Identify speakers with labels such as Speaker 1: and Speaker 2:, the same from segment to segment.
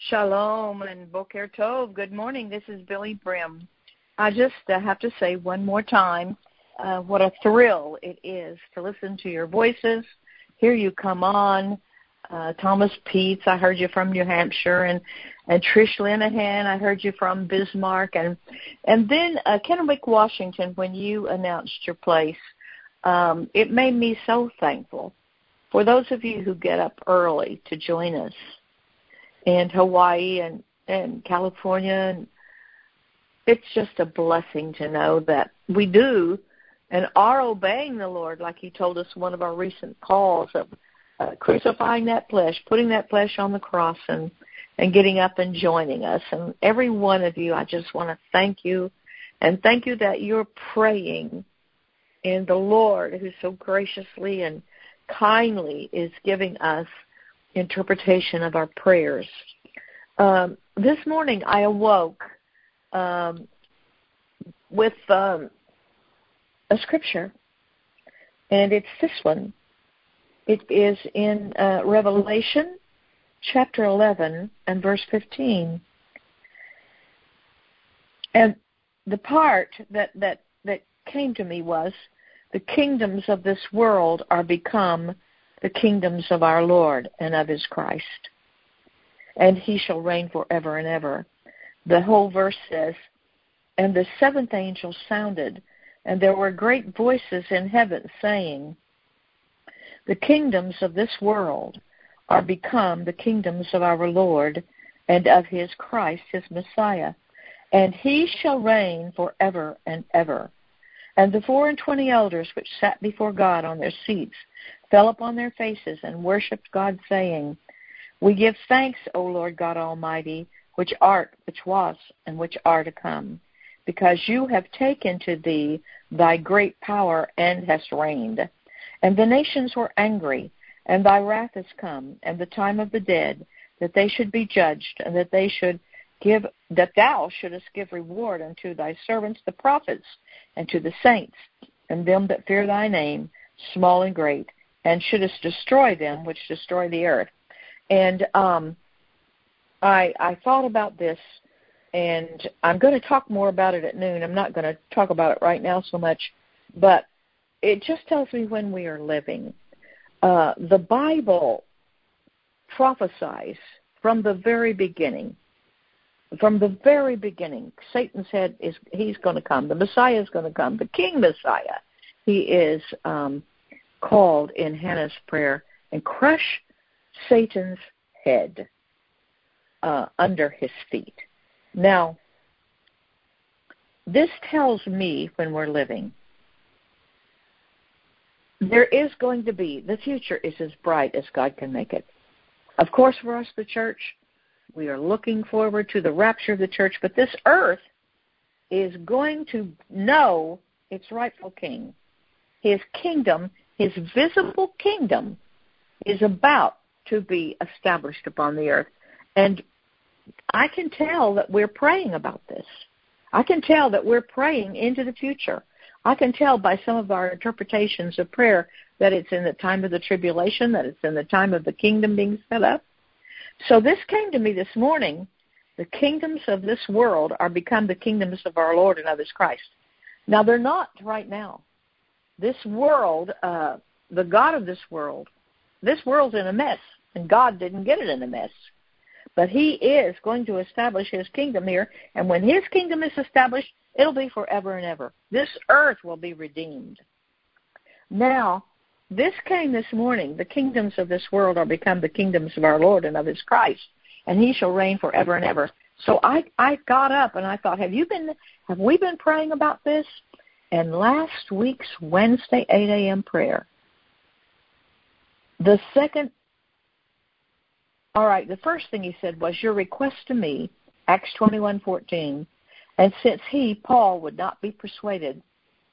Speaker 1: Shalom and Boker Tov. Good morning. This is Billy Brim. I just have to say one more time what a thrill it is to listen to your voices, hear you come on. Thomas Peets, I heard you from New Hampshire, and Trish Linehan, I heard you from Bismarck, and then Kennewick, Washington, when you announced your place. It made me so thankful for those of you who get up early to join us. And Hawaii and California. And it's just a blessing to know that we do and are obeying the Lord, like he told us one of our recent calls of crucifying that flesh, putting that flesh on the cross and getting up and joining us. And every one of you, I just want to thank you, and thank you that you're praying, and the Lord, who so graciously and kindly is giving us interpretation of our prayers. This morning I awoke with a scripture, and it's this one. It is in Revelation chapter 11 and verse 15. And the part that came to me was, the kingdoms of this world are become the kingdoms of our Lord and of his Christ, and he shall reign forever and ever. The whole verse says, and the seventh angel sounded, and there were great voices in heaven saying, the kingdoms of this world are become the kingdoms of our Lord and of his Christ, his Messiah, and he shall reign forever and ever. And the 24 elders which sat before God on their seats fell upon their faces and worshipped God, saying, we give thanks, O Lord God Almighty, which art, which was, and which are to come, because you have taken to thee thy great power and hast reigned. And the nations were angry, and thy wrath is come, and the time of the dead, that they should be judged, and that thou shouldest give reward unto thy servants the prophets, and to the saints, and them that fear thy name, small and great, and shouldest destroy them which destroy the earth. And I thought about this, and I'm going to talk more about it at noon. I'm not going to talk about it right now so much, but it just tells me when we are living. The Bible prophesies from the very beginning. From the very beginning, Satan said he's going to come. The Messiah is going to come. The King Messiah. He is called in Hannah's prayer, and crush Satan's head under his feet. Now, this tells me when we're living, there is going to be, the future is as bright as God can make it. Of course, for us, the church, we are looking forward to the rapture of the church, but this earth is going to know its rightful king. His kingdom, his visible kingdom, is about to be established upon the earth. And I can tell that we're praying about this. I can tell that we're praying into the future. I can tell by some of our interpretations of prayer that it's in the time of the tribulation, that it's in the time of the kingdom being set up. So this came to me this morning. The kingdoms of this world are become the kingdoms of our Lord and of his Christ. Now, they're not right now. This world, the God of this world's in a mess, and God didn't get it in a mess. But he is going to establish his kingdom here, and when his kingdom is established, it'll be forever and ever. This earth will be redeemed. Now, this came this morning. The kingdoms of this world are become the kingdoms of our Lord and of his Christ, and he shall reign forever and ever. So I got up and I thought, have we been praying about this? And last week's Wednesday 8 a.m. prayer, the first thing he said was, your request to me, Acts 21:14, and since Paul, would not be persuaded,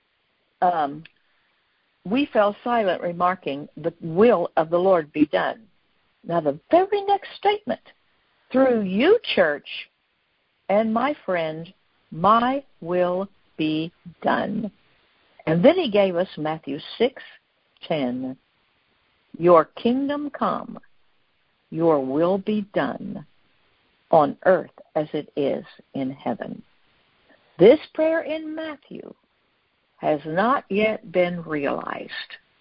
Speaker 1: we fell silent, remarking, the will of the Lord be done. Now the very next statement, through you, church, and my friend, my will be done. And then he gave us Matthew 6:10. Your kingdom come, your will be done on earth as it is in heaven. This prayer in Matthew has not yet been realized.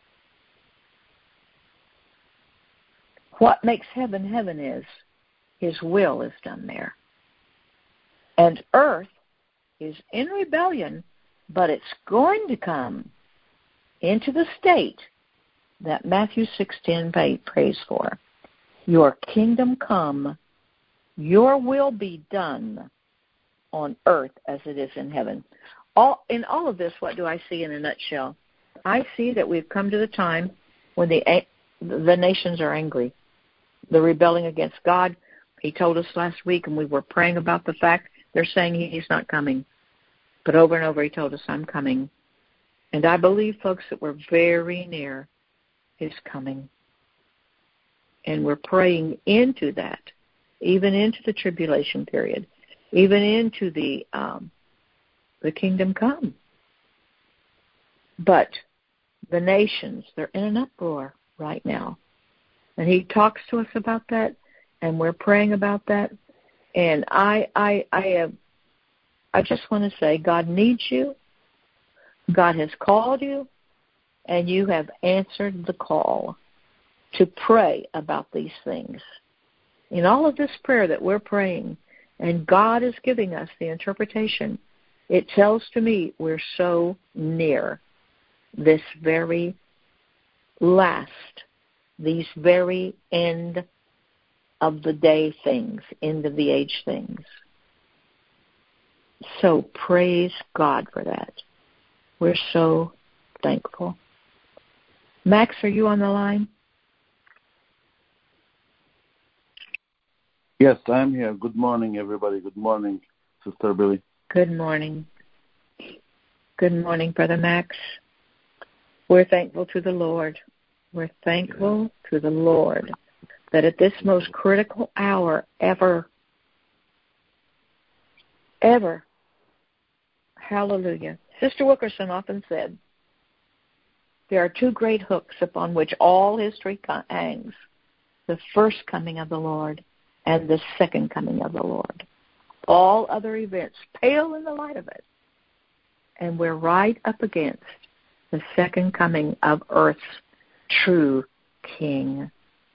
Speaker 1: What makes heaven heaven is His will is done there. And earth is in rebellion, but it's going to come into the state that Matthew 6:10 prays for. Your kingdom come, your will be done on earth as it is in heaven. In all of this, what do I see in a nutshell? I see that we've come to the time when the nations are angry. They're rebelling against God. He told us last week, and we were praying about the fact they're saying He's not coming. But over and over He told us, I'm coming. And I believe, folks, that we're very near His coming. And we're praying into that, even into the tribulation period, even into the kingdom come. But the nations, they're in an uproar right now. And He talks to us about that, and we're praying about that. And I just want to say, God needs you. God has called you, and you have answered the call to pray about these things. In all of this prayer that we're praying, and God is giving us the interpretation, it tells to me we're so near this very last, these very end of the day things, end of the age things. So praise God for that. We're so thankful. Max, are you on the line?
Speaker 2: Yes, I'm here. Good morning, everybody. Good morning, Sister Billy.
Speaker 1: Good morning. Good morning, Brother Max. We're thankful to the Lord. We're thankful to the Lord that at this most critical hour ever, hallelujah. Sister Wilkerson often said, there are two great hooks upon which all history hangs, the first coming of the Lord and the second coming of the Lord. All other events pale in the light of it. And we're right up against the second coming of earth's true King.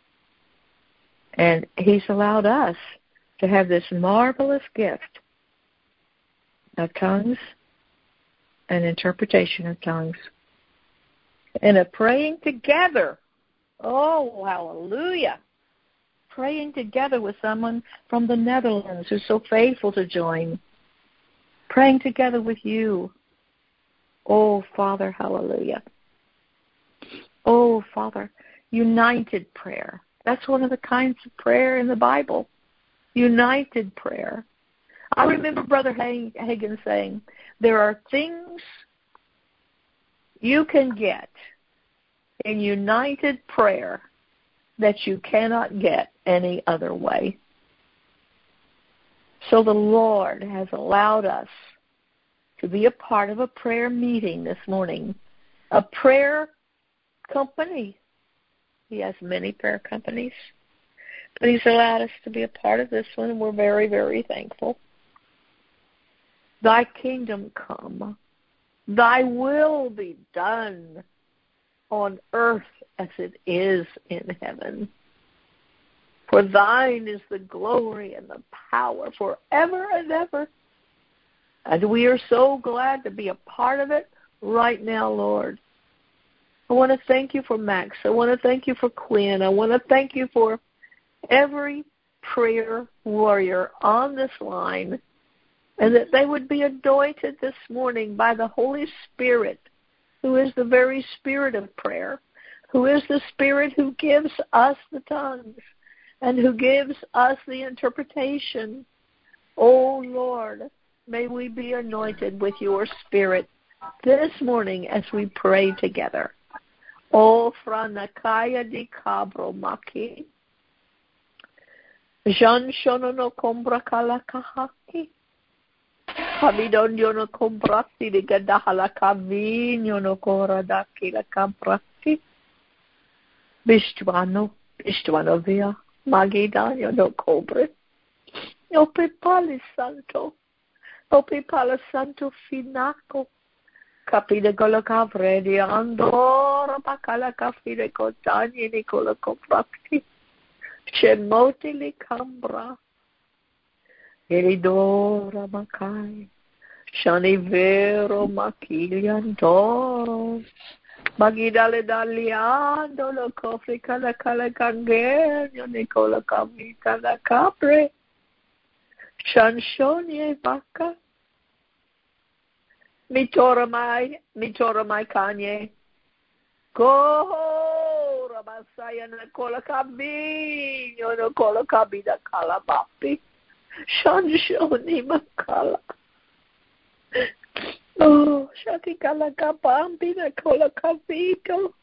Speaker 1: And He's allowed us to have this marvelous gift of tongues and interpretation of tongues and a praying together. Oh, hallelujah. Praying together with someone from the Netherlands who's so faithful to join. Praying together with you. Oh, Father, hallelujah. Oh, Father, united prayer. That's one of the kinds of prayer in the Bible. United prayer. I remember Brother Hagin saying, there are things you can get in united prayer that you cannot get any other way. So the Lord has allowed us to be a part of a prayer meeting this morning, a prayer company. He has many prayer companies, but He's allowed us to be a part of this one, and we're very, very thankful. Thy kingdom come, thy will be done on earth as it is in heaven. For thine is the glory and the power forever and ever. And we are so glad to be a part of it right now, Lord. I want to thank you for Max. I want to thank you for Quinn. I want to thank you for every prayer warrior on this line, and that they would be anointed this morning by the Holy Spirit, who is the very spirit of prayer, who is the Spirit who gives us the tongues and who gives us the interpretation. Oh, Lord, may we be anointed with your Spirit this morning as we pray together. Oh, franakaya di cabro maki. Jan shono no combra kalakahaki. Habidon yono comprati di gadahala cavino no coradaki la camprati. Bishtuano via. Magidanyo no cobre. Ope Pali Santo. Ope Pala Santo Finaco. Capide con la capre di Andorra, Bacala Cafide Cotagni, Nicola Copracti. Cemoti li Cambra. Eridora Macai. Shanivero Machigliandoro. Magidale Daliando, lo cofre cala cangegno, Nicola Camita la Capre. Shanshoni e Vacca. Mitora mai Kanye. Go Rabasaya Nicola Cabino, Nicola Cabida Calabapi. Shanshoni Macala. Oh, Shati Calacapampi, Nicola Capito.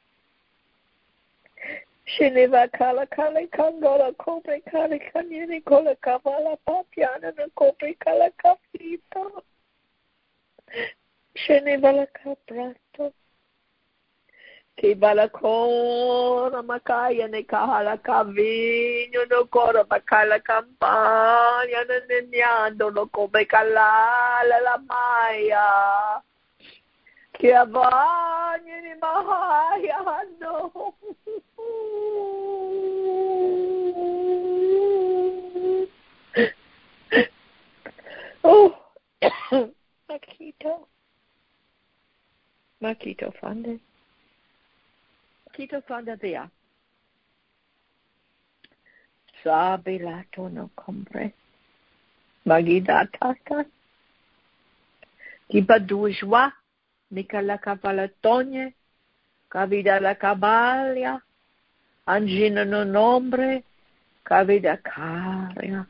Speaker 1: Sheneva Cala Cangola Cobre Calicania, Nicola Cavala Papiana, Cobre Calacapito. Sheneva la Caprato. Tibalacora Macaya, Nicahala Cavino, no Cora Bacala Campagna, Negnando, no Cobre Calala, la Maya. Che avagni di Mahaya, no. Oh, Makito Fande. Makito Fande via. Sabilato no compre. Magida tata. Tiba dujwa. Nicola Cavalatogne. Cavida la Cabalia. Angina no nombre. Cavida caria.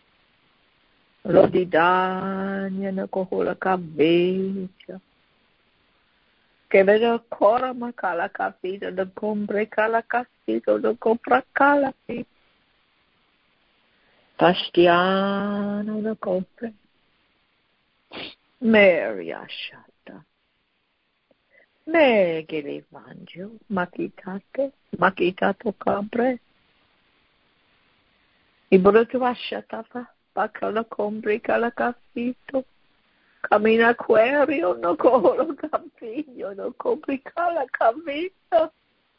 Speaker 1: Lodidania no cohola cavecia. Che vedo ancora ma cala capito, do compre cala capito, do compra cala capito. Pastiano do compre. Mary Ashata. Megili Vangio, Makitato Cabre. Ibrutu Ashatafa, Bacala compre cala capito. Camina aquario, no colo campino, no complicala camino.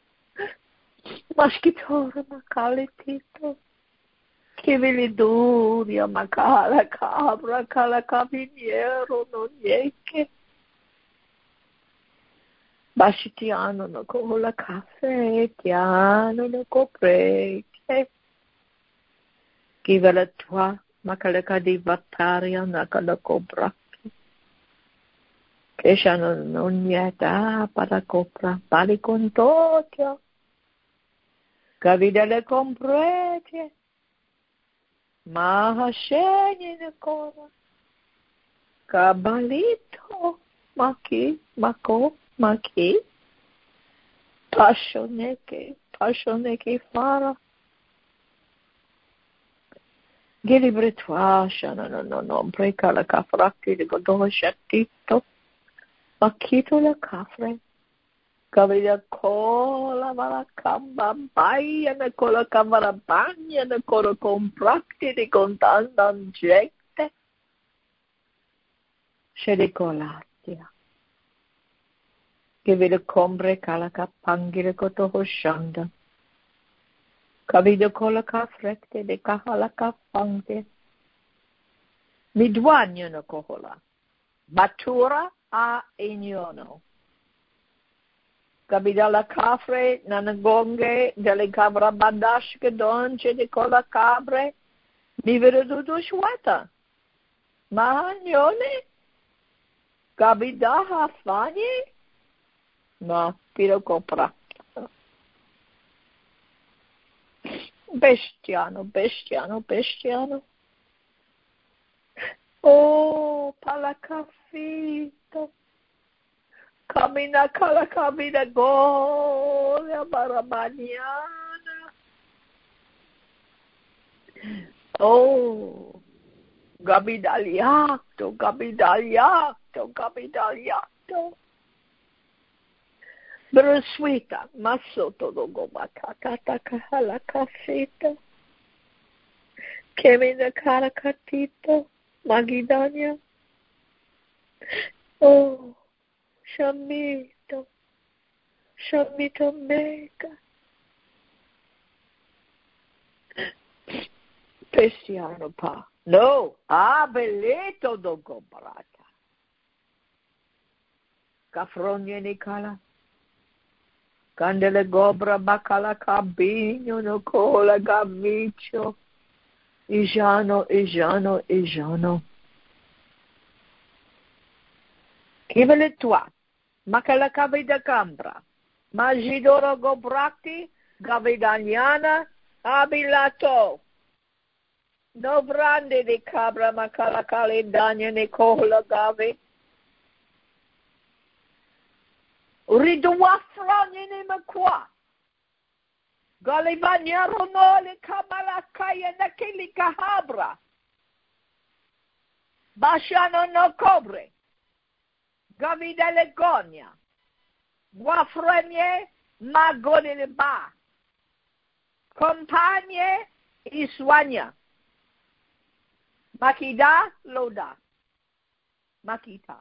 Speaker 1: Maschitore, macalitito. Che veliduria, macala cabra, cala caminiero, non niente. Bascitiano, no cola caffè, tiano, no coprete. Chi ve la tua, macala di battaria, nacala cobra. Che non nieta para compra, pari con Tokyo. Cavida le comprete. Ma scegli ne cosa. Cabalito. Ma chi? Passione che farà. Gili bretuascia, no, breca la cafracchi di godo scettito. Macchito la cafre. Caviglia cola, la camba, baia, ne cola camera bagna, ne cola comprati di contanda gente. C'è di colatia. Che vede combre cala capangi le coto hoscianda. Caviglia cola cafrette de cahala capange. Mi duagnano cola. Batura a ignono. Capita la cafre, nanagonghe, delle cabra bandash che donce di cola cabre, mi vedo tutto shuata. Ma agnone, capita a fani, ma piro copra. Bestiano. Oh, palacafito. Camina cala camina gola baramaniana. Oh, gabidaliato. Brusuita, ma sotto lo goma cacata la caffetta. Kemina Karakatito, Magidanya. Oh, Shamito Mega. Pesiano pa. No, Abeleto do Gobrata. Cafrogne Nicola. Candele Gobra Bacala Cabino no Cola Gamicio. Ijano. Kivele toi. Macala Cavida Cambra. Magidoro Gobrati. Gavidaniana. Abilato. No brande di cabra macala calendania ne cola gavi. Ridua frani ne macqua. Galivania ronole cabala kaya na kili cahabra. Bashano no cobre. Gavida legonia. Guafrenie magone le ba. Compagne Iswanya. Makida Loda. Makita.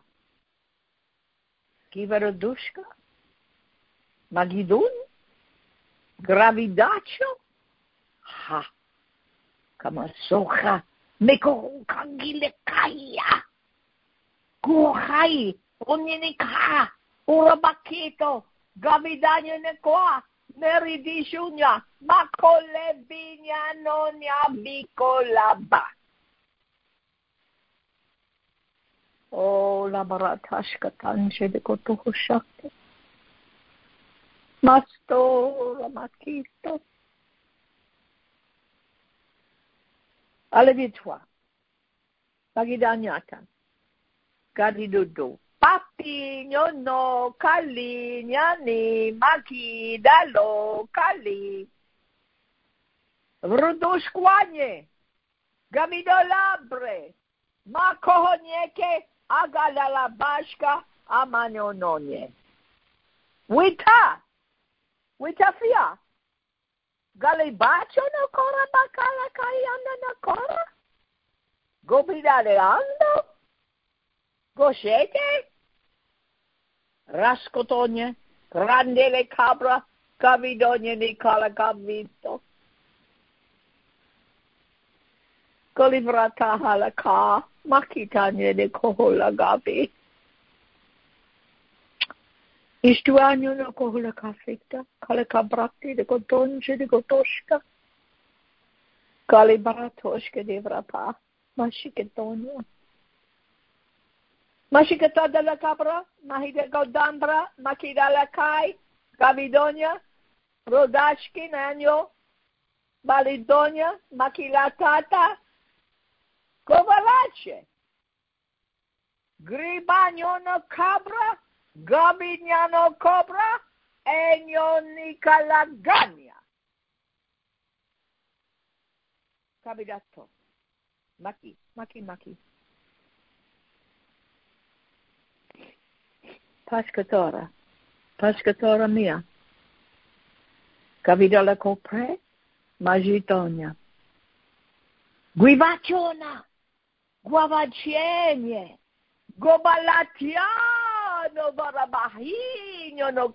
Speaker 1: Kiverodushka. Magidun. Gravidacho. Ha. Kamasocha. Meko kangile kaya. Kuhai. Unyinika. Urabakito. Gavidanyo nekoa. Meridishunya. Makole binya nonya bikolaba. Oh, la baratashka tanje de kotuhu shakti. Masto, la makito. Alevitwa. Pagidanyata. Gadidudu. Papi, nyono, kali, nyani, maki, dalo, kali. Vrudushkwanye. Gamidolabre. Makohonyeke. Agalala bashka amanononye. Wita fia. Galibacho no kora bakala kayanda no kora. Gobida ando. Goshete. Raskotonye. Randele cabra. Gavidonye ni kala gavito. Golivrata halaka. Makitanye de kohola gabi. Istuanyo no kohola kafita. Kalaka brakti de kotonje de kotoshka. Kalibaratoshka de vrapa. Mashiketonyo. Mashikata de la cabra. Mahide godambra. Makida la kai. Gavidonia. Rodashki nanyo. Balidonia. Makilatata. Kovalache. Gribagnono cabra, Gabignano cobra, Egnonica lagagna. Cabidato. Maki. Pascatora mia. Cavidala copre, Magitonia. Guivaciona. Guavacienie, Gobalatiano, Barabahino, no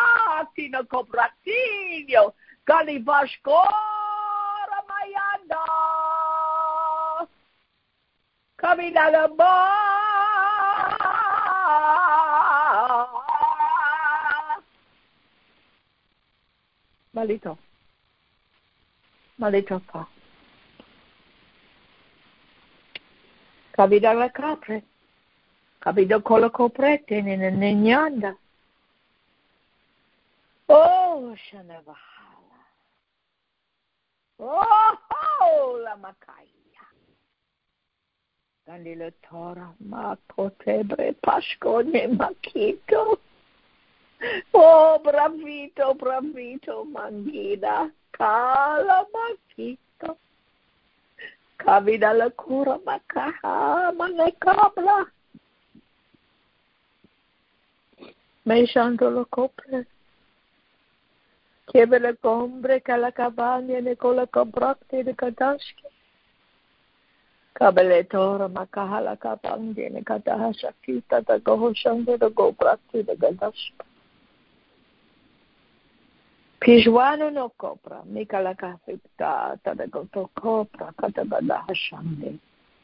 Speaker 1: Cobratino, Calivascora Mayanda, Caminalaba, Malito pa. Cabida la capre, cabido colo coprete ne nyanda. Oh, Shanavahala. Oh, la Macaya. Gandile Tora, Macotebre, Pascone, Maquito. Oh, bravito, Manguida, Cala Maquito. Cabida la cura macaha, manecabla. Meshando lo copre. Chieve le combre che la cabagna ne cola cobracte de cadaschi. Kabeletora makahala kapangi ne katahasha kita da gohoshande da go prati da gadash. Pijwano no kopra, mikala kafita ta da go to kopra katabada hashande.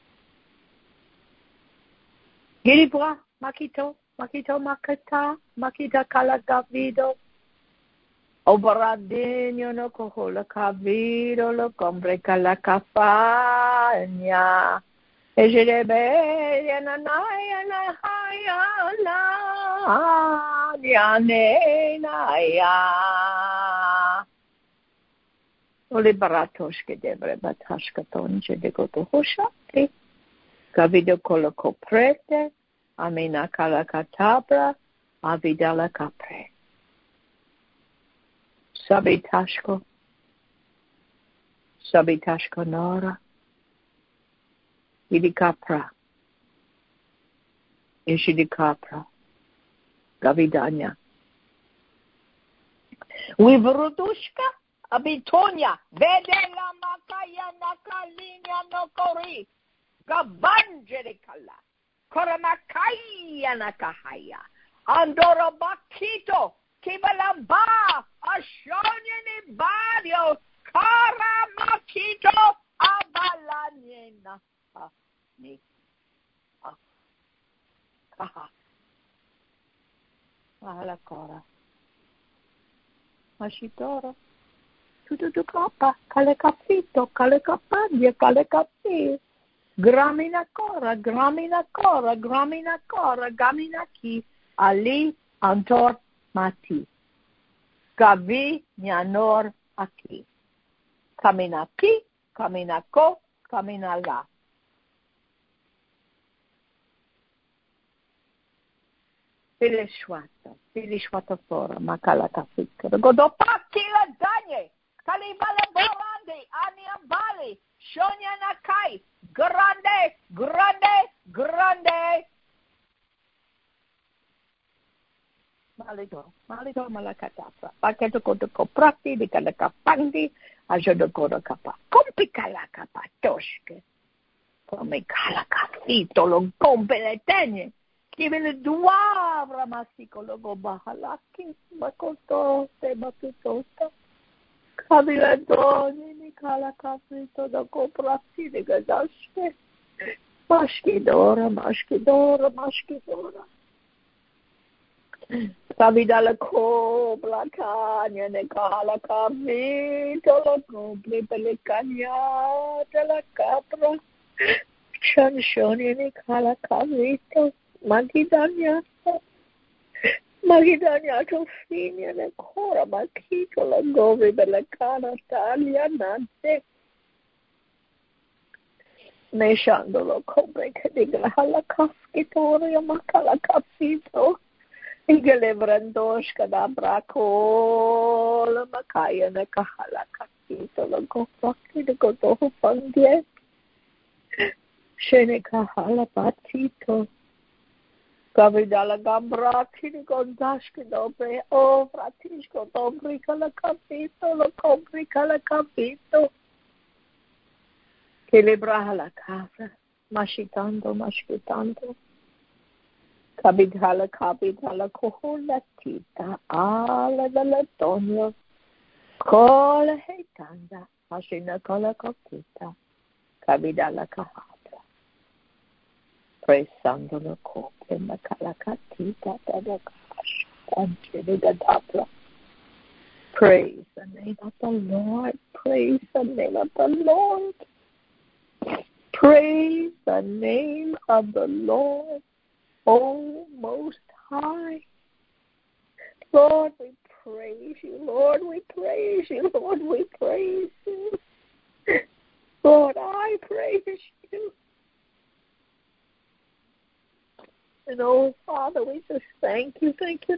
Speaker 1: Giribra makito makita kala gavido. Obaradinho no cohola cavido lo combre cala cafanya. Ejebe yana na hayala diane naya. Ole baratos que debre batashka tonje de goto hoshati. Cavido colo coprete, amina cala catabra, avidala capre. Sabitashko Nora, Idikapra, Ishidikapra, Gavidanya. Wivrudushka, Abitonia, Vedela Makaya Nakalinya Nokori, Gabanjerikala, Koramakaya Nakahaya, Andora Bakito, Kibalamba, Ashonyani Badio, Karamakito, Abalanena. Ni. Mahalakora. Mashitora. Tututukapa, Kalekapito, Kalekapandia, Kalekapi. Gramina Kora, Gaminaki, Ali, Antor, Mati. Gavi Nyanor Aki. Kaminaki, Kaminako, Kaminala. Filishwata Fora, Makalakafika. Godopaki la Danye, Kalibala Borande, Aniambali, Shonya Nakai, Grande. Malito malakatapa. Paketo koto koprati di kalakapandi, ajodo koto kapa. Kompi kalakapa toshke. Come kalakafito lo kompe le tenye. Kivile duavra masiko logo bahalaki. Makoto te bakutota. Kabila doni ni kalakafito lo koprati di gadashke. Mashkidora. Sabidala ko blakanya ne kala kavi tolo ko pelekanya tala kapra shoni ne kala kavi to magidanya to finia ne kora makito la govi belekana talia nante meshandolo ko brekedigla hala kaskitoria makala kapito Igelebrandosh kadabrakol makaya na kahala kakito lagopaki de gotoho pandye shene kahala patito kavidala gambraki de gondash dobre o fratishko dobri kala kapito lo kompri kala kapito kelebrahala kafra mashkitando Kabidhala kohola tita, ala dalla tonio, kola heitanda, hashina kola kokita, kabidhala kahatra. Presandolo kope makala katita, dadakash, anchiligadapla. Praise the name of the Lord, praise the name of the Lord. Praise the name of the Lord. Oh, Most High. Lord, we praise you. Lord, we praise you. Lord, we praise you. Lord, I praise you. And oh, Father, we just thank you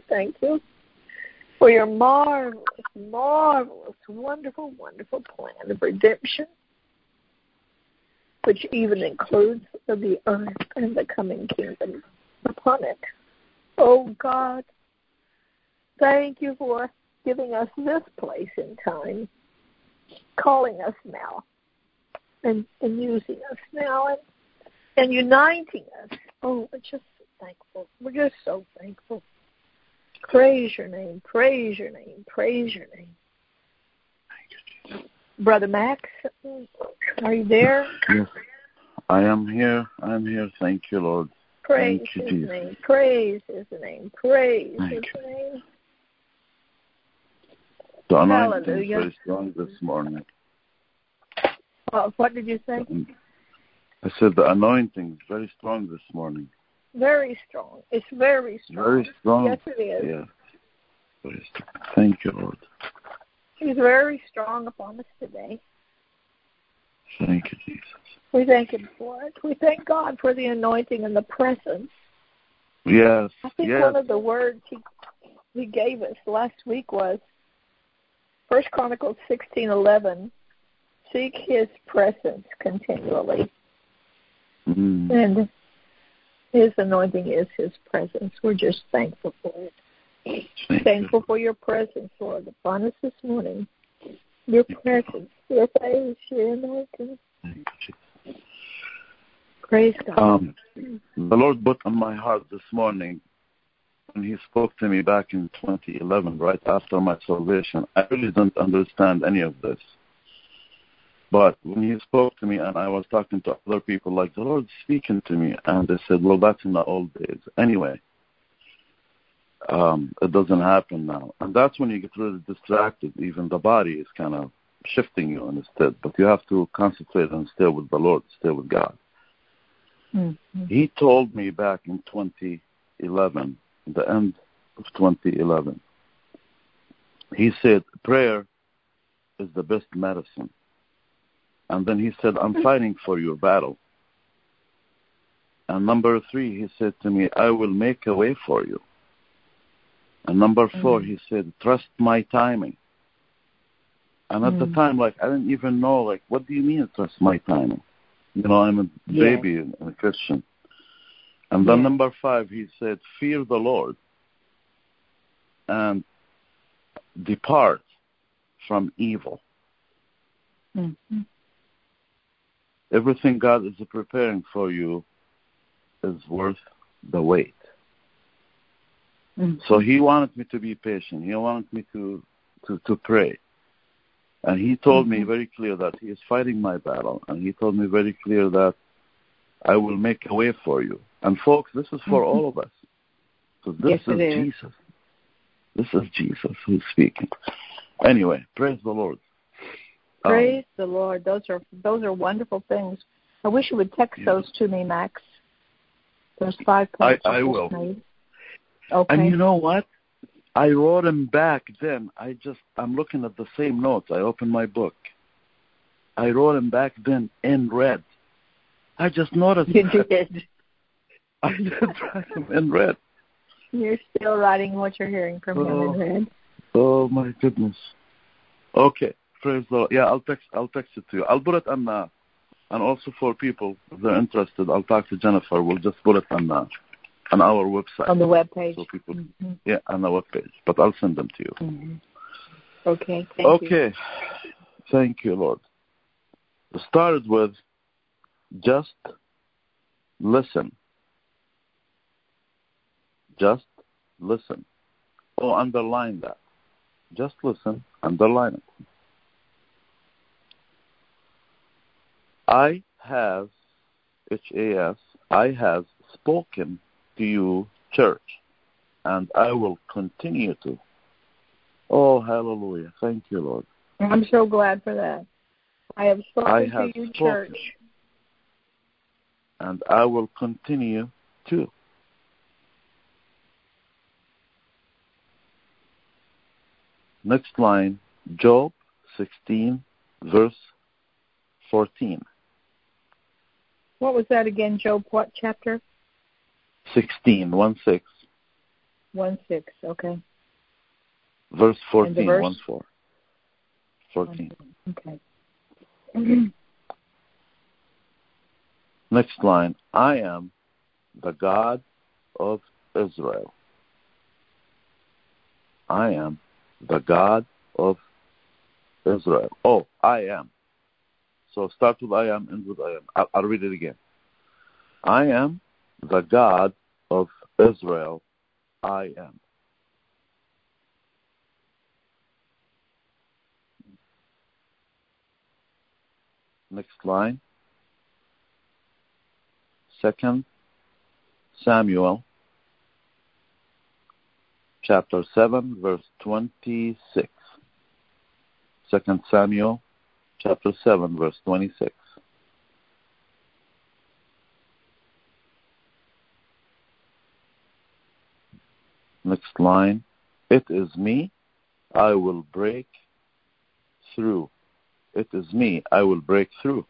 Speaker 1: for your marvelous, wonderful plan of redemption, which even includes the earth and the coming kingdom upon it. Oh, God, thank you for giving us this place in time, calling us now
Speaker 3: and using us now and uniting us. Oh, we're just so thankful. We're just so thankful. Praise your name, praise your name, praise your name. Brother Max, are you there?
Speaker 2: Yes, I am here. I'm here. Thank you, Lord.
Speaker 3: Praise
Speaker 2: Thank you,
Speaker 3: his
Speaker 2: Jesus.
Speaker 3: name, praise his name, praise
Speaker 2: Thank
Speaker 3: his
Speaker 2: you.
Speaker 3: name.
Speaker 2: The anointing is
Speaker 3: Hallelujah.
Speaker 2: very strong this morning.
Speaker 3: What did you say?
Speaker 2: I said the anointing is very strong this morning.
Speaker 3: Very strong. It's very strong.
Speaker 2: Very strong.
Speaker 3: Yes, it is.
Speaker 2: Yes. Very strong. Thank you, Lord.
Speaker 3: He's very strong upon us today.
Speaker 2: Thank you, Jesus.
Speaker 3: We thank him for it. We thank God for the anointing and the presence.
Speaker 2: Yes.
Speaker 3: I think
Speaker 2: yes.
Speaker 3: one of the words he gave us last week was 1 Chronicles 16:11. Seek his presence continually.
Speaker 2: Mm.
Speaker 3: And his anointing is his presence. We're just thankful for it. Thankful for your presence, Lord, upon us this morning. Your presence, your face, your anointing.
Speaker 2: Thank you, Jesus.
Speaker 3: Praise God.
Speaker 2: The Lord put on my heart this morning, and he spoke to me back in 2011, right after my salvation. I really didn't understand any of this. But when he spoke to me and I was talking to other people, like, the Lord's speaking to me, and they said, well, that's in the old days. Anyway, it doesn't happen now. And that's when you get really distracted. Even the body is kind of shifting you instead. But you have to concentrate and stay with the Lord, stay with God. Mm-hmm. He told me back in 2011, the end of 2011, he said, prayer is the best medicine. And then he said, I'm fighting for your battle. And number 3, he said to me, I will make a way for you. And number 4, he said, trust my timing. And at the time, like, I didn't even know, like, what do you mean trust my timing? You know, I'm a baby and a Christian. And then number 5, he said, fear the Lord and depart from evil. Mm-hmm. Everything God is preparing for you is worth the wait. Mm-hmm. So he wanted me to be patient. He wanted me to pray. And he told me very clear that he is fighting my battle. And he told me very clear that I will make a way for you. And folks, this is for all of us. So this is Jesus. This is Jesus who's speaking. Anyway, praise the Lord.
Speaker 3: Praise the Lord. Those are wonderful things. I wish you would text those to me, Max. Those 5 points.
Speaker 2: I will.
Speaker 3: Made. Okay.
Speaker 2: And you know what? I wrote them back then. I'm looking at the same notes. I opened my book. I wrote them back then in red. I just noticed
Speaker 3: you did.
Speaker 2: I did write them in red.
Speaker 3: You're still writing what you're hearing from him in red.
Speaker 2: Oh my goodness. Okay. Praise the Lord. Yeah, I'll text it to you. I'll put it on, and also for people, if they're interested, I'll talk to Jennifer. We'll just put it on our website.
Speaker 3: On the webpage.
Speaker 2: So people, yeah, on the webpage. But I'll send them to you.
Speaker 3: Mm-hmm. Okay, thank you.
Speaker 2: Okay. Thank you, Lord. It started with just listen. Just listen. Oh, underline that. Just listen. Underline it. I have, H-A-S, I have spoken to you, church, and I will continue to. Oh, hallelujah. Thank you, Lord.
Speaker 3: I'm so glad for that. I have spoken to you, church.
Speaker 2: And I will continue to. Next line, Job 16, verse 14.
Speaker 3: What was that again, Job? What chapter?
Speaker 2: 16, 1-6.
Speaker 3: 1-6, okay.
Speaker 2: Verse 14,
Speaker 3: the verse?
Speaker 2: 1-4. 14.
Speaker 3: Okay.
Speaker 2: Next line, I am the God of Israel. I am the God of Israel. Oh, I am. So start with I am, end with I am. I'll read it again. I am the God of Israel. I am. Next line. 2 Samuel chapter 7, verse 26. 2 Samuel chapter 7, verse 26. Next line. It is me, I will break through. It is me, I will break through.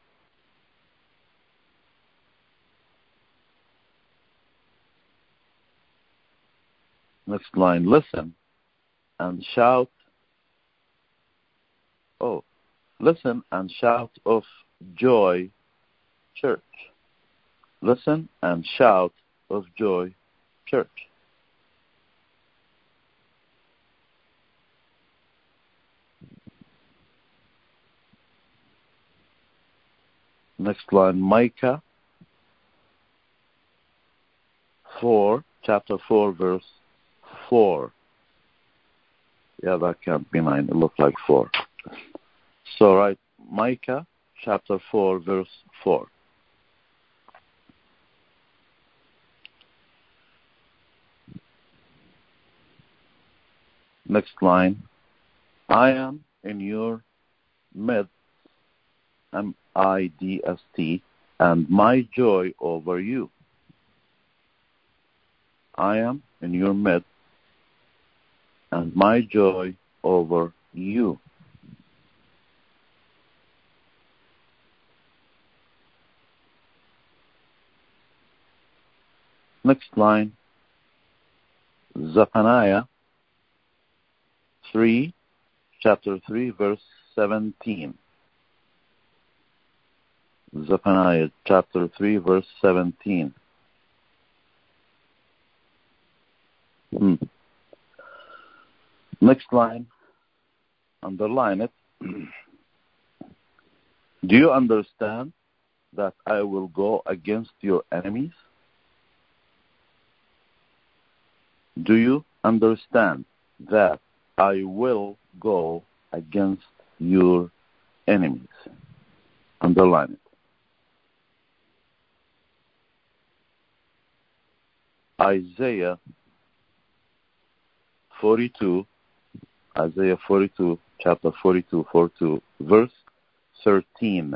Speaker 2: Next line. Listen and shout. Oh, listen and shout of joy, church. Listen and shout of joy, church. Next line. Micah 4, chapter 4, verse 4. Yeah, that can't be 9. It looked like 4. So, right, Micah chapter 4, verse 4. Next line. I am in your midst, M-I-D-S-T, and my joy over you. I am in your midst, and my joy over you. Next line. Zephaniah 3, chapter 3, verse 17. Zephaniah chapter 3, verse 17. Next line, underline it. Do you understand that I will go against your enemies? Do you understand that I will go against your enemies? Underline it. Isaiah 42, chapter 42, verse 13.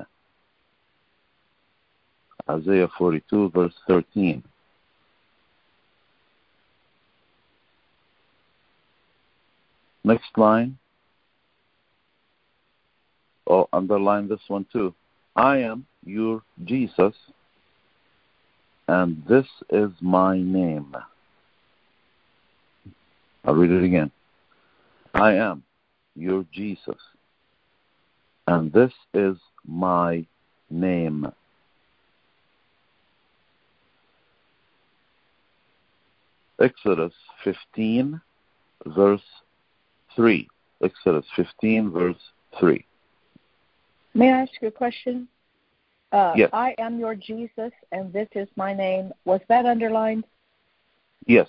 Speaker 2: Isaiah 42, verse 13. Next line. Oh, underline this one too. I am your Jesus, and this is my name. I'll read it again. I am your Jesus, and this is my name. Exodus 15, verse 3. Exodus 15, verse 3.
Speaker 1: May I ask you a question?
Speaker 2: Yes.
Speaker 1: I am your Jesus, and this is my name. Was that underlined?
Speaker 2: Yes.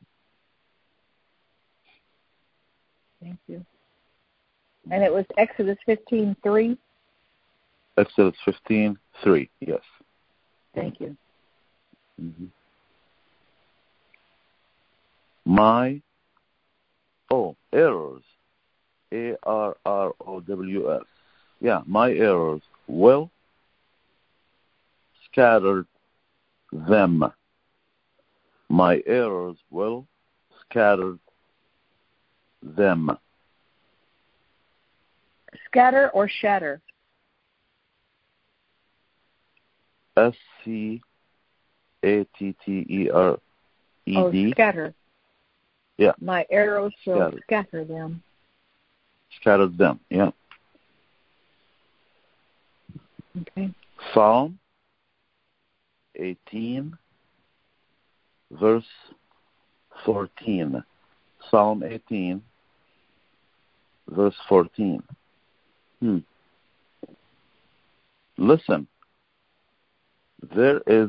Speaker 1: Thank you. And it was Exodus 15:3?
Speaker 2: Exodus 15:3, yes.
Speaker 1: Thank you.
Speaker 2: Mm-hmm. My errors, ARROWS. Yeah, my errors will scatter them. My errors will scatter them.
Speaker 1: Scatter or shatter?
Speaker 2: SCATTERED.
Speaker 1: Oh, scatter.
Speaker 2: Yeah.
Speaker 1: My arrows will scatter them.
Speaker 2: Scattered them, yeah.
Speaker 1: Okay.
Speaker 2: Psalm 18, verse 14. Psalm 18, verse 14. Listen, there is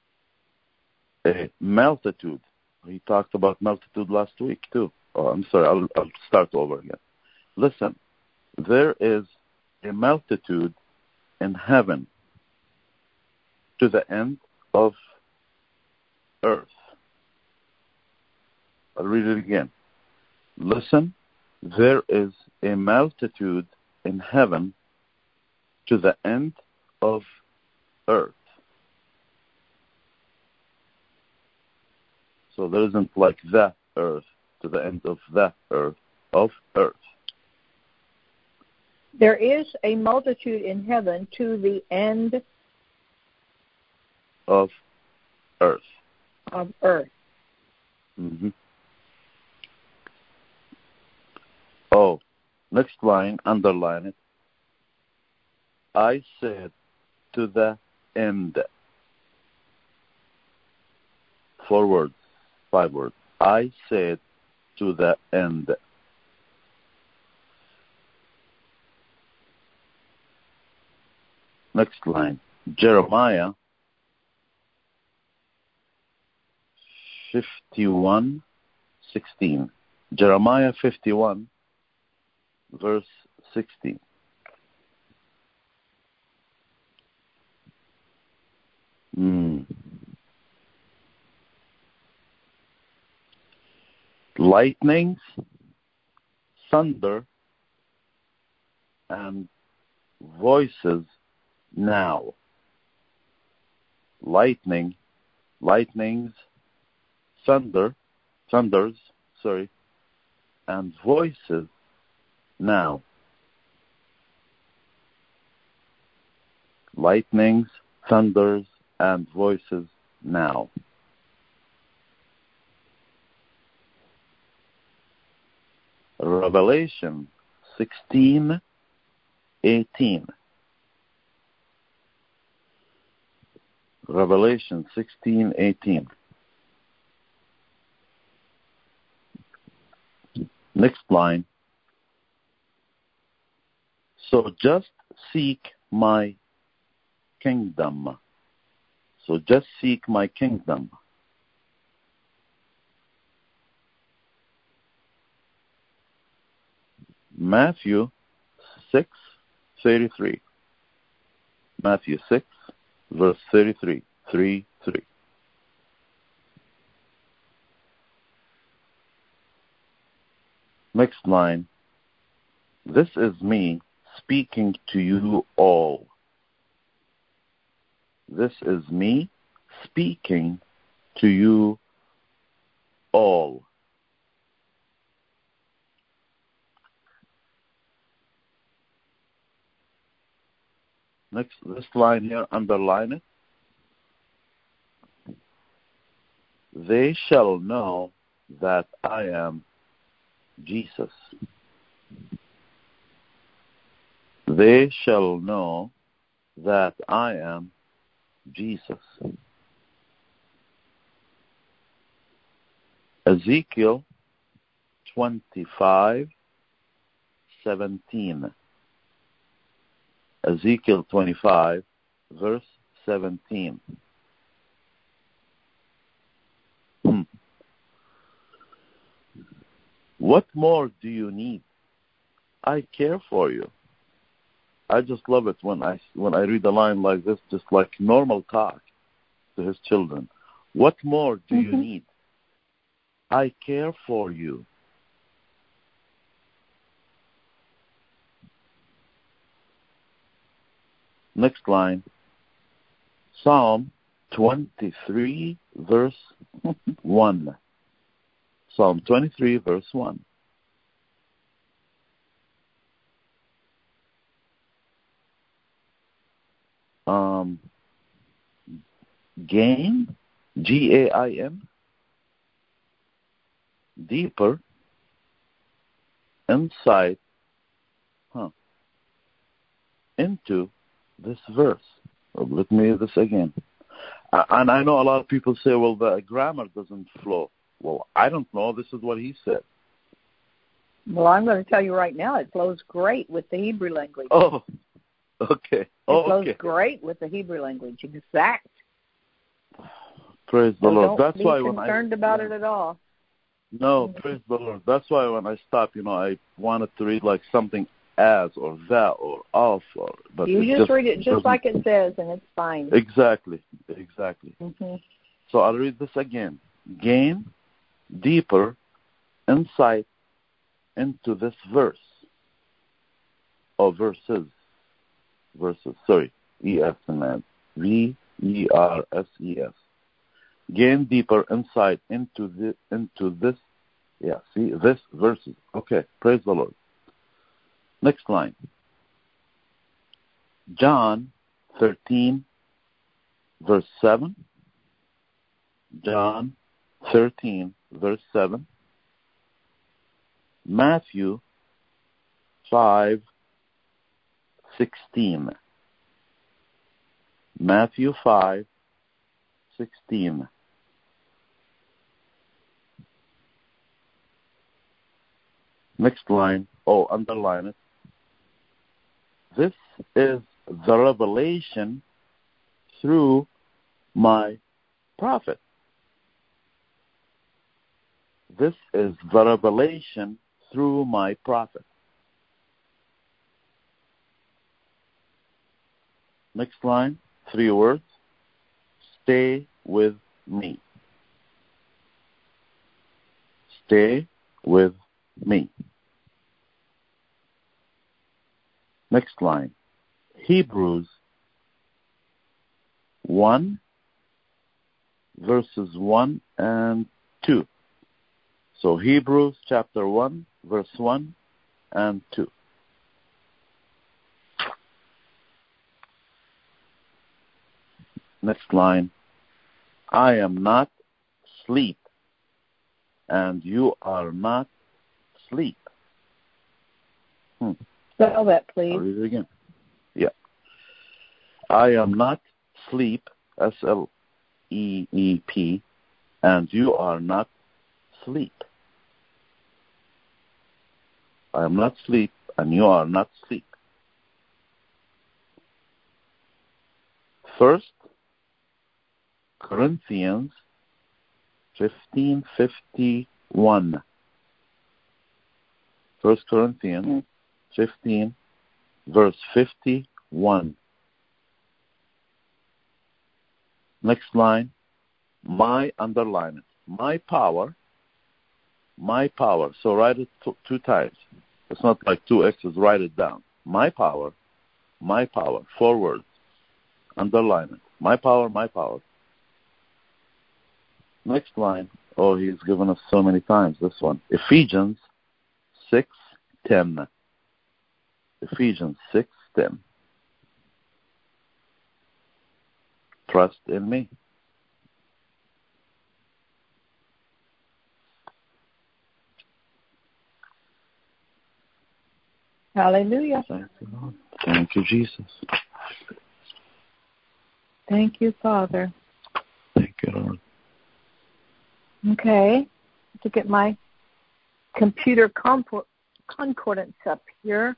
Speaker 2: a multitude. He talked about multitude last week too. Oh, I'm sorry, I'll start over again. Listen, there is a multitude in heaven to the end of earth. I'll read it again. Listen, there is a multitude in heaven to the end of earth. So there isn't like the earth to the end of the earth, of earth.
Speaker 3: There is a multitude in heaven to the end
Speaker 2: of earth.
Speaker 3: Of earth.
Speaker 2: Mm-hmm. Oh, next line, underline it. I said to the end. 4 words, 5 words. I said to the end. Next line, Jeremiah 51:16. Jeremiah 51, verse 16. Lightnings, thunder, and voices now. Lightnings, thunders, and voices now. Lightnings, thunders, and voices now. Revelation 16:18. Revelation 16:18. Next line. So just seek my kingdom. So just seek my kingdom. Matthew 6:33. Matthew 6, verse 33. 3:3. Next line. This is me speaking to you all. This is me speaking to you all. Next, this line here, underline it. They shall know that I am Jesus. They shall know that I am Jesus. Ezekiel 25:17. Ezekiel 25, verse 17. What more do you need? I care for you. I just love it when I read a line like this, just like normal talk to his children. What more do you need? I care for you. Next line, Psalm 23, verse 1. Psalm 23, verse 1. Gain, Gain, deeper, insight, into this verse. Let me read this again. And I know a lot of people say, well, the grammar doesn't flow. Well, I don't know. This is what he said.
Speaker 3: Well, I'm going to tell you right now, it flows great with the Hebrew language.
Speaker 2: Oh, Okay.
Speaker 1: It goes great with the Hebrew language. Exact.
Speaker 2: Praise the Lord. That's why
Speaker 1: when I concerned about it at all.
Speaker 2: No, praise the Lord. That's why when I stop, I wanted to read like something as or that or of or. But
Speaker 1: you just read it just like it says, and it's fine.
Speaker 2: Exactly. Mm-hmm. So I'll read this again. Gain deeper insight into this verse. Verses. Sorry, E-S in that. V-E-R-S-E-S. Gain deeper insight into this. Yeah, see, this verses. Okay, praise the Lord. Next line. John 13, verse 7. John 13, verse 7. Matthew 5, 16. Matthew 5, 16. Next line. Underline it. This is the revelation through my prophet. This is the revelation through my prophet. Next line, 3 words. Stay with me. Stay with me. Next line, Hebrews 1, verses 1 and 2. So Hebrews chapter 1, verse 1 and 2. Next line, I am not asleep, and you are not asleep.
Speaker 1: Spell that, please.
Speaker 2: I'll read it again. Yeah. I am not asleep, S-L-E-E-P, and you are not asleep. I am not asleep, and you are not asleep. First Corinthians 15:51. 1 Corinthians 15, verse 51. Next line, underline it. My power. So write it 2 times. It's not like 2 X's, write it down. My power, 4 words. Underline it. My power. Next line, he's given us so many times, this one. Ephesians 6:10. Ephesians 6:10. Trust in me.
Speaker 1: Hallelujah.
Speaker 2: Thank you, Lord. Thank you, Jesus.
Speaker 1: Thank you, Father.
Speaker 2: Thank you, Lord.
Speaker 1: Okay. To get my computer concordance up here.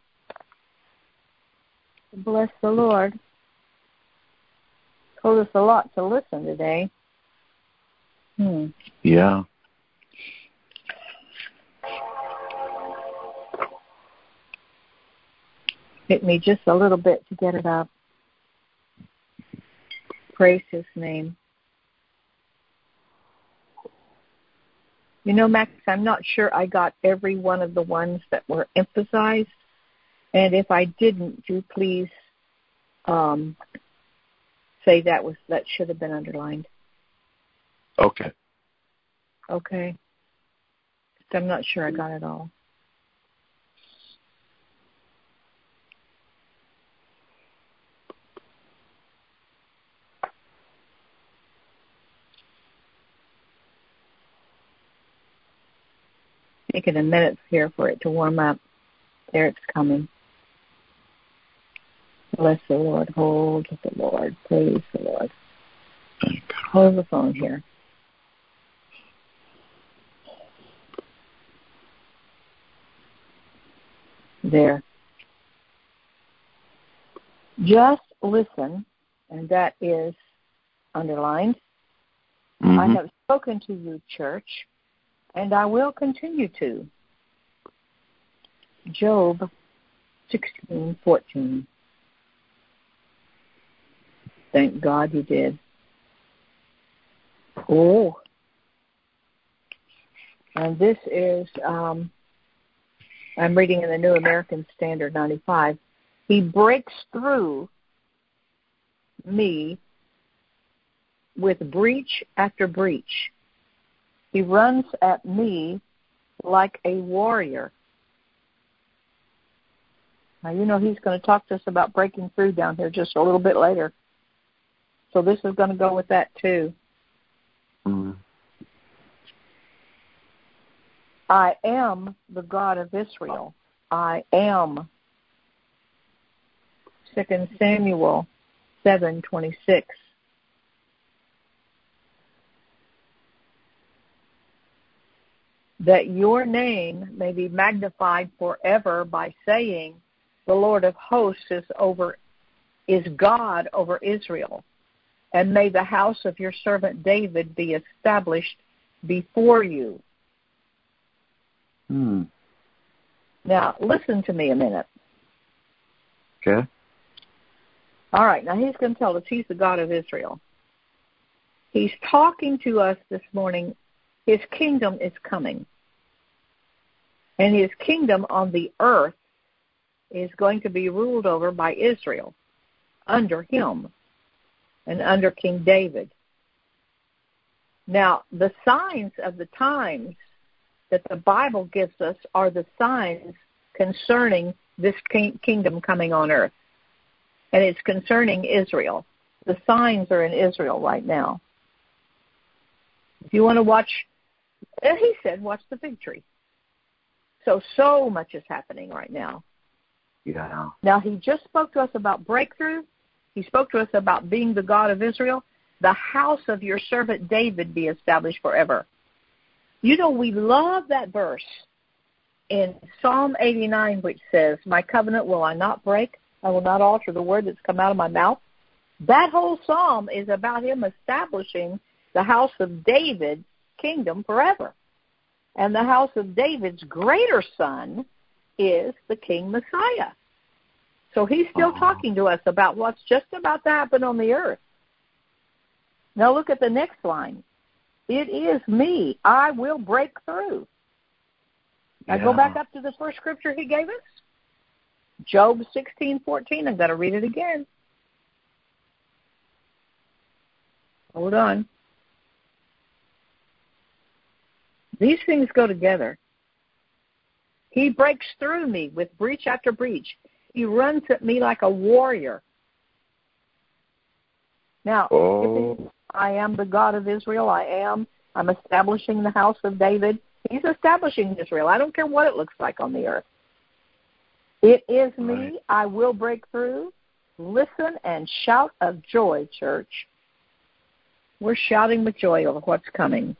Speaker 1: Bless the Lord. Told us a lot to listen today.
Speaker 2: Yeah.
Speaker 1: Hit me just a little bit to get it up. Praise His name. Max, I'm not sure I got every one of the ones that were emphasized. And if I didn't, do please say that should have been underlined.
Speaker 2: Okay.
Speaker 1: Okay. I'm not sure I got it all. Taking a minute here for it to warm up. There it's coming. Bless the Lord. Hold the Lord. Praise the Lord. Hold the phone here. There. Just listen, and that is underlined.
Speaker 2: Mm-hmm.
Speaker 1: I have spoken to you, church, and I will continue to. Job 16:14. Thank God he did. Oh. And this is, I'm reading in the New American Standard 95. He breaks through me with breach after breach. He runs at me like a warrior. Now, you know he's going to talk to us about breaking through down here just a little bit later. So this is going to go with that too.
Speaker 2: Mm-hmm.
Speaker 1: I am the God of Israel. I am. 2 Samuel 7:26. That your name may be magnified forever by saying, the Lord of hosts is God over Israel. And may the house of your servant David be established before you. Now, listen to me a minute.
Speaker 2: Okay.
Speaker 1: All right, now he's going to tell us he's the God of Israel. He's talking to us this morning. His kingdom is coming. And his kingdom on the earth is going to be ruled over by Israel, under him, and under King David. Now, the signs of the times that the Bible gives us are the signs concerning this kingdom coming on earth. And it's concerning Israel. The signs are in Israel right now. If you want to watch, he said, watch the fig tree. So much is happening right now.
Speaker 2: Yeah.
Speaker 1: Now, he just spoke to us about breakthrough. He spoke to us about being the God of Israel. The house of your servant David be established forever. You know, we love that verse in Psalm 89, which says, my covenant will I not break. I will not alter the word that's come out of my mouth. That whole psalm is about him establishing the house of David's kingdom forever. And the house of David's greater son is the King Messiah. So he's still talking to us about what's just about to happen on the earth. Now look at the next line. It is me. I will break through. Now go back up to the first scripture he gave us. Job 16:14. I'm going to read it again. Hold on. These things go together. He breaks through me with breach after breach. He runs at me like a warrior. Now, I am the God of Israel. I'm establishing the house of David. He's establishing Israel. I don't care what it looks like on the earth. It is me. I will break through. Listen and shout of joy, church. We're shouting with joy over what's coming.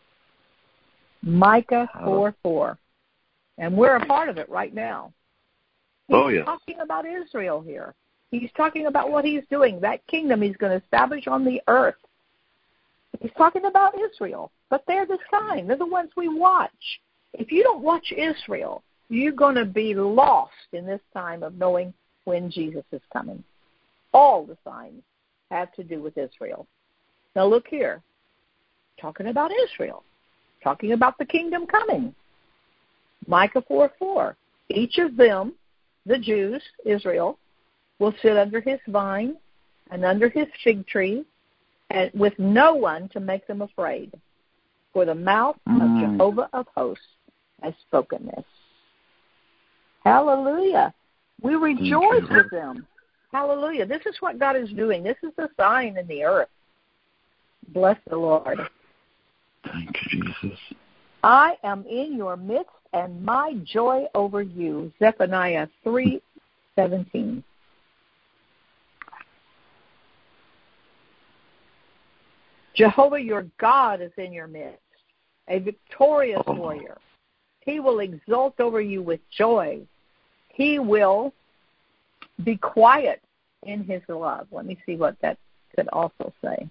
Speaker 1: Micah 4:4. And we're a part of it right now. He's talking about Israel here. He's talking about what he's doing, that kingdom he's going to establish on the earth. He's talking about Israel, but they're the sign. They're the ones we watch. If you don't watch Israel, you're going to be lost in this time of knowing when Jesus is coming. All the signs have to do with Israel. Now look here, talking about Israel, talking about the kingdom coming. Micah 4:4. Each of them, the Jews, Israel, will sit under his vine and under his fig tree, and with no one to make them afraid. For the mouth of Jehovah of hosts has spoken this. Hallelujah. We rejoice with them. Hallelujah. This is what God is doing. This is the sign in the earth. Bless the Lord.
Speaker 2: Thank you, Jesus.
Speaker 1: I am in your midst, and my joy over you. Zephaniah 3:17. Jehovah your God is in your midst, a victorious warrior. He will exult over you with joy. He will be quiet
Speaker 3: in his love. Let me see what that could also say.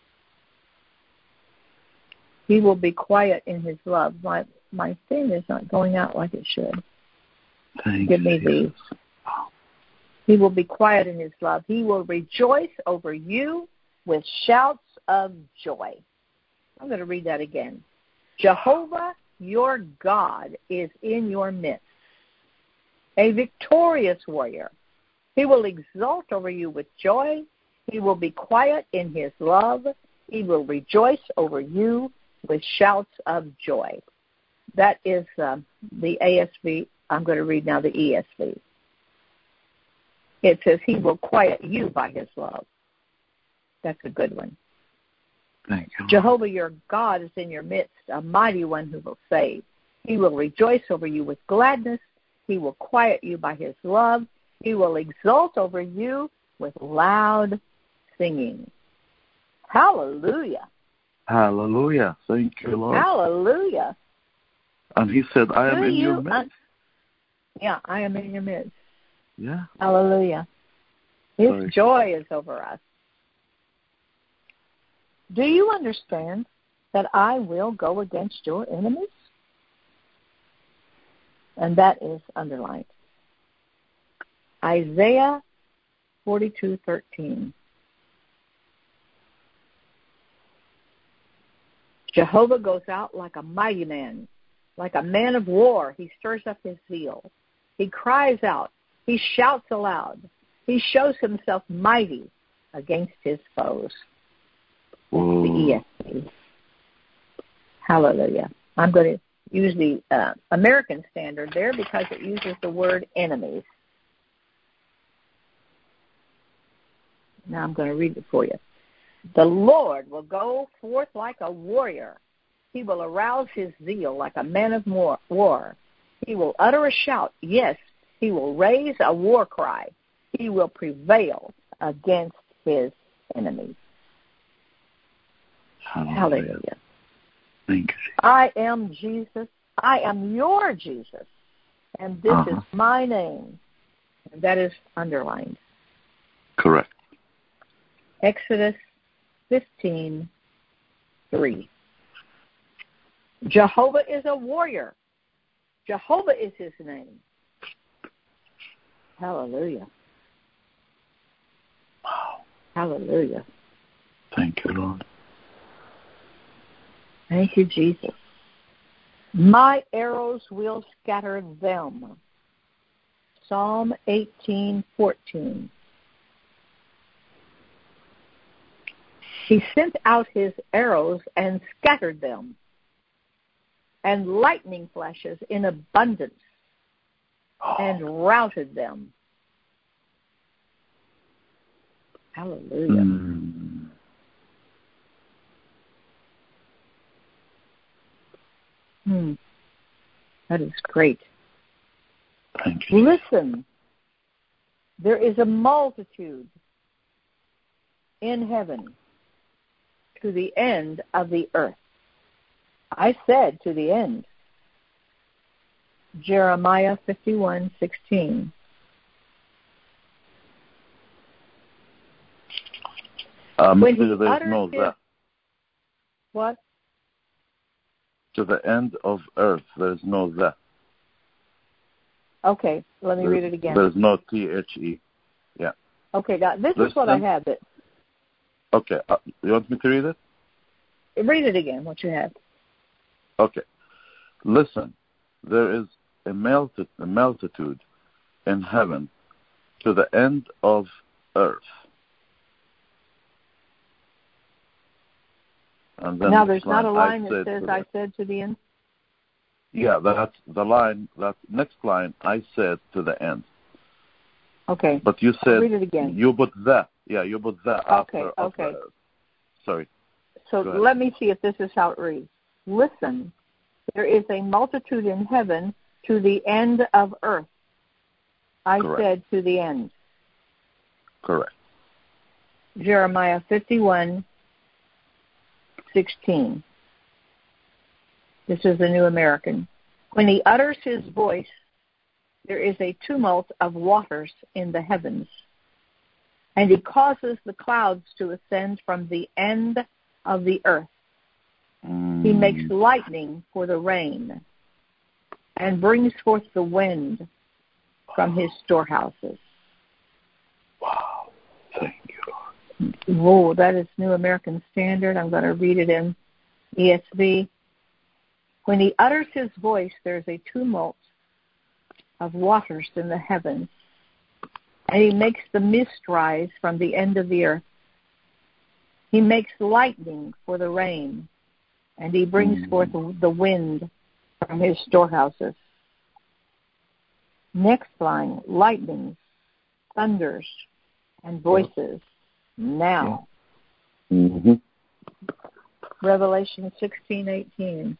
Speaker 3: He will be quiet in his love. My thing is not going out like it should. Give me these. He will be quiet in his love. He will rejoice over you with shouts of joy. I'm going to read that again. Jehovah, your God, is in your midst, a victorious warrior. He will exult over you with joy. He will be quiet in his love. He will rejoice over you with shouts of joy. That is the ASV. I'm going to read now the ESV. It says, he will quiet you by his love. That's a good one.
Speaker 2: Thank you.
Speaker 3: Jehovah, your God, is in your midst, a mighty one who will save. He will rejoice over you with gladness. He will quiet you by his love. He will exult over you with loud singing. Hallelujah.
Speaker 2: Hallelujah. Thank you, Lord.
Speaker 3: Hallelujah.
Speaker 2: And he said, I am in your midst.
Speaker 3: Yeah, I am in your midst.
Speaker 2: Yeah.
Speaker 3: Hallelujah. His joy is over us. Do you understand that I will go against your enemies? And that is underlined. Isaiah 42:13. Jehovah goes out like a mighty man, like a man of war. He stirs up his zeal. He cries out. He shouts aloud. He shows himself mighty against his foes. The ESV. Hallelujah. I'm going to use the American Standard there because it uses the word enemies. Now I'm going to read it for you. The Lord will go forth like a warrior. He will arouse his zeal like a man of war. He will utter a shout. Yes, he will raise a war cry. He will prevail against his enemies. Hallelujah.
Speaker 2: Thank you.
Speaker 3: I am Jesus. I am your Jesus. And this is my name. And that is underlined.
Speaker 2: Correct.
Speaker 3: Exodus 15:3. Jehovah is a warrior. Jehovah is his name. Hallelujah.
Speaker 2: Wow.
Speaker 3: Hallelujah.
Speaker 2: Thank you, Lord.
Speaker 3: Thank you, Jesus. My arrows will scatter them. Psalm 18:14. He sent out his arrows and scattered them, and lightning flashes in abundance, and routed them. Hallelujah. That is great.
Speaker 2: Thank you.
Speaker 3: Listen, there is a multitude in heaven to the end of the earth. I said to the end. Jeremiah 51:16. When he uttered his, what?
Speaker 2: To the end of earth, there is no that.
Speaker 3: Okay, let me read it again.
Speaker 2: There's no THE. Yeah.
Speaker 3: Okay, now this is what I have.
Speaker 2: Okay, you want me to read it?
Speaker 3: Read it again, what you have.
Speaker 2: Okay. Listen, there is a multitude in heaven to the end of earth. And then
Speaker 3: now there's not a line that says, I said to the end?
Speaker 2: Yeah, that's the line. That next line, I said to the end.
Speaker 3: Okay.
Speaker 2: But you said,
Speaker 3: read it again.
Speaker 2: You put that. Yeah, you put that after.
Speaker 3: Okay.
Speaker 2: Sorry.
Speaker 3: So let me see if this is how it reads. Listen, there is a multitude in heaven to the end of earth. I said to the end.
Speaker 2: Correct.
Speaker 3: Jeremiah 51:16. This is the New American. When he utters his voice, there is a tumult of waters in the heavens.
Speaker 1: and he causes the clouds to ascend from the end of the earth. He makes lightning for the rain and brings forth the wind from his storehouses.
Speaker 2: Wow. Thank you, Lord.
Speaker 1: Whoa, that is New American Standard. I'm going to read it in ESV. When he utters his voice, there's a tumult of waters in the heavens, and he makes the mist rise from the end of the earth. He makes lightning for the rain, and he brings forth the wind from his storehouses. Next line, lightnings, thunders, and voices now.
Speaker 2: Mm-hmm.
Speaker 1: Revelation 16:18.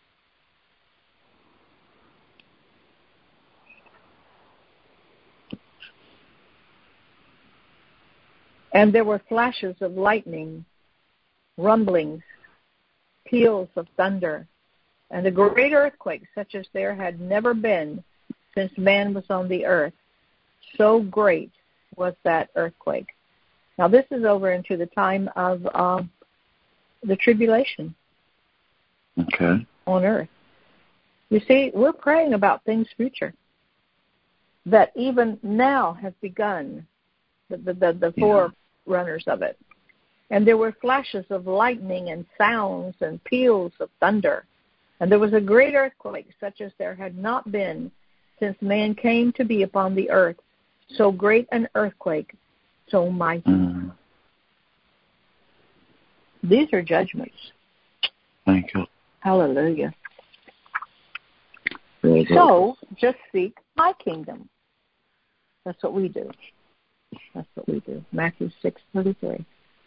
Speaker 1: And there were flashes of lightning, rumblings, peals of thunder, and a great earthquake such as there had never been since man was on the earth. So great was that earthquake. Now this is over into the time of the tribulation.
Speaker 2: Okay.
Speaker 1: On earth. You see, we're praying about things future that even now have begun, the forerunners of it. And there were flashes of lightning and sounds and peals of thunder. And there was a great earthquake, such as there had not been since man came to be upon the earth. So great an earthquake, so mighty. These are judgments.
Speaker 2: Thank you.
Speaker 1: Hallelujah. So just seek my kingdom. That's what we do. That's what we do. Matthew 6:33.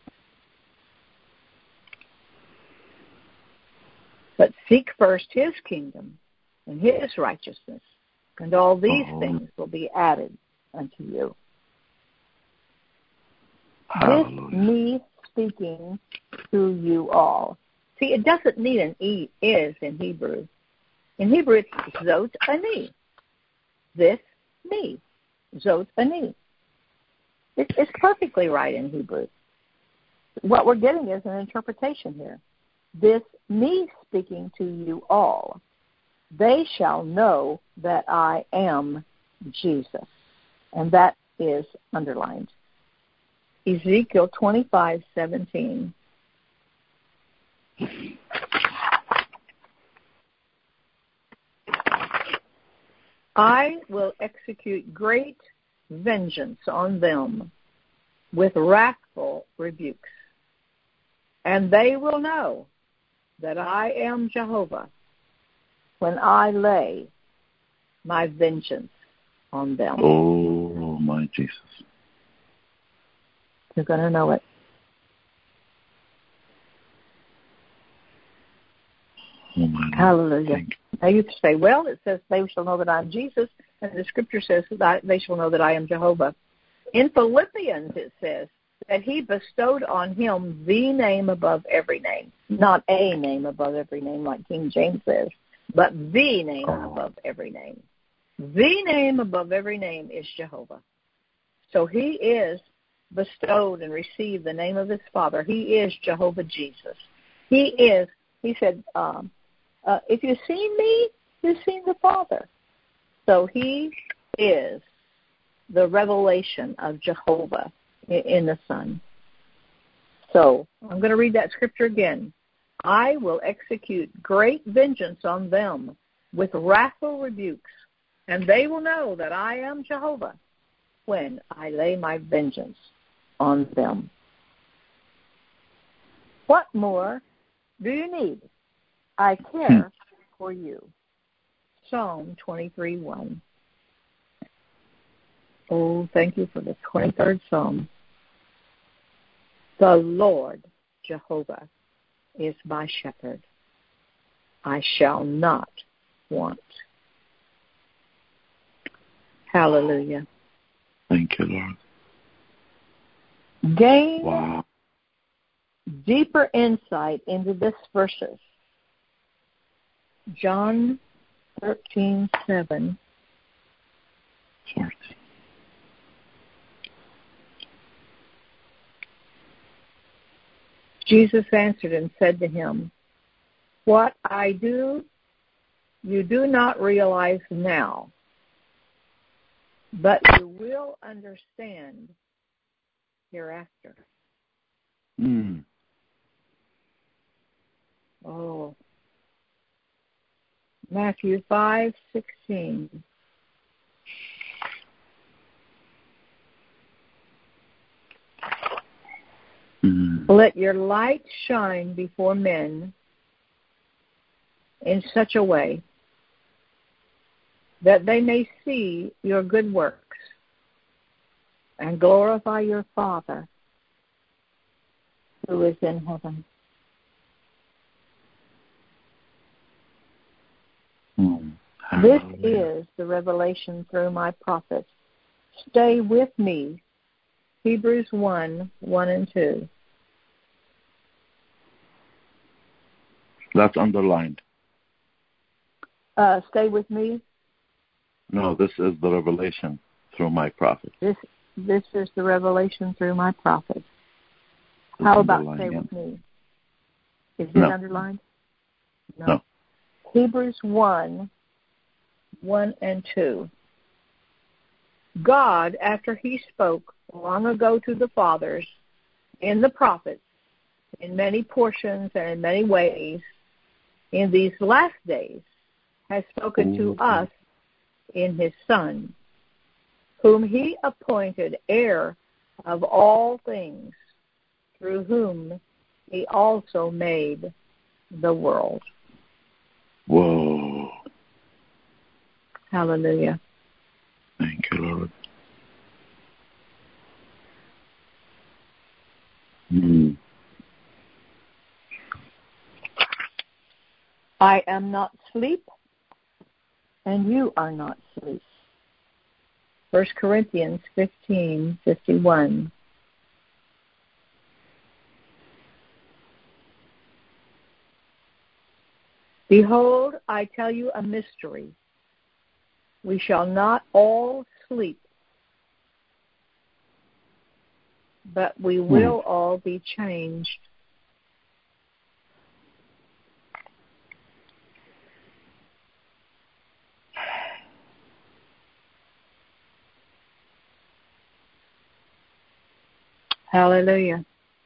Speaker 1: But seek first his kingdom and his righteousness, and all these things will be added unto you.
Speaker 2: Hallelujah.
Speaker 1: This me speaking to you all. See, it doesn't need an is in Hebrew. In Hebrew, it's zot ani. This me. Zot ani. It's perfectly right in Hebrew. What we're getting is an interpretation here. This me speaking to you all. They shall know that I am Jesus. And that is underlined. Ezekiel 25:17. I will execute great vengeance on them with wrathful rebukes, and they will know that I am Jehovah when I lay my vengeance on them.
Speaker 2: Oh, my Jesus.
Speaker 1: You're going to know it.
Speaker 2: Oh, my
Speaker 1: Hallelujah. Now you say, well, it says they shall know that I am Jesus, and the scripture says that they shall know that I am Jehovah. In Philippians it says that he bestowed on him the name above every name. Not a name above every name like King James says, but the name above every name. The name above every name is Jehovah. So he is bestowed and received the name of his Father. He is Jehovah Jesus. He said, if you've seen me, you've seen the Father. So he is the revelation of Jehovah in the Son. So I'm going to read that scripture again. I will execute great vengeance on them with wrathful rebukes, and they will know that I am Jehovah when I lay my vengeance on them. What more do you need? I care for you. Psalm 23:1. Oh, thank you for the 23rd Psalm. The Lord Jehovah is my shepherd. I shall not want. Hallelujah.
Speaker 2: Thank you, Lord.
Speaker 1: Gain deeper insight into this verses. John 13:7.
Speaker 3: Jesus answered and said to him, "What I do, you do not realize now, but you will understand hereafter." Oh. Matthew 5:16. Let your light shine before men in such a way that they may see your good works and glorify your Father who is in heaven. This is the revelation through my prophets. Stay with me. Hebrews 1:1 and 2.
Speaker 2: That's underlined.
Speaker 3: Stay with me.
Speaker 2: No, this is the revelation through my prophet.
Speaker 3: This is the revelation through my prophet. How about stay with me? Is it underlined?
Speaker 2: No.
Speaker 3: Hebrews 1:1 and 2. God, after he spoke long ago to the fathers in the prophets, in many portions and in many ways, in these last days, has spoken to us in his Son, whom he appointed heir of all things, through whom he also made the world.
Speaker 2: Whoa.
Speaker 3: Hallelujah.
Speaker 2: Thank you, Lord.
Speaker 3: I am not asleep, and you are not asleep. 1 Corinthians 15:51. Behold, I tell you a mystery. We shall not all sleep, but we will all be changed. Hallelujah.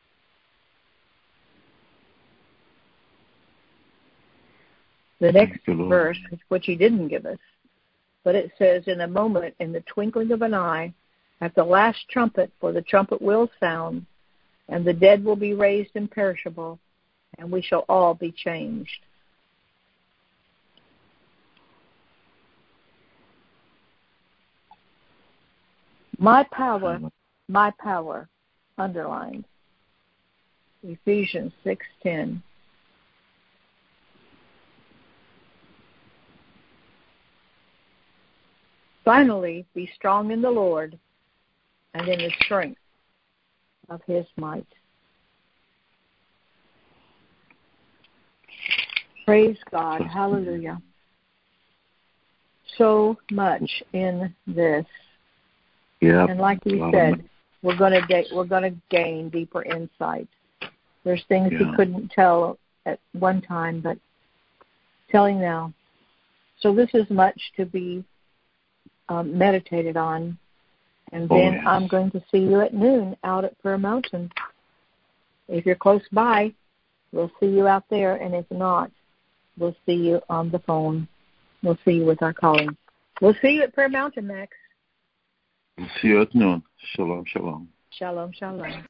Speaker 3: The next verse, which he didn't give us, but it says, in a moment, in the twinkling of an eye, at the last trumpet, for the trumpet will sound, and the dead will be raised imperishable, and we shall all be changed. My power, underlined. Ephesians 6:10. Finally, be strong in the Lord and in the strength of his might. Praise God. Hallelujah. So much in this.
Speaker 2: Yeah.
Speaker 3: And like you said, we're going to gain deeper insight. There's things we couldn't tell at one time, but telling now. So this is much to be meditated on. And then I'm going to see you at noon out at Prayer Mountain. If you're close by, we'll see you out there. And if not, we'll see you on the phone. We'll see you with our calling. We'll see you at Prayer Mountain, Max.
Speaker 2: We'll see you at noon. Shalom, shalom.
Speaker 3: Shalom, shalom.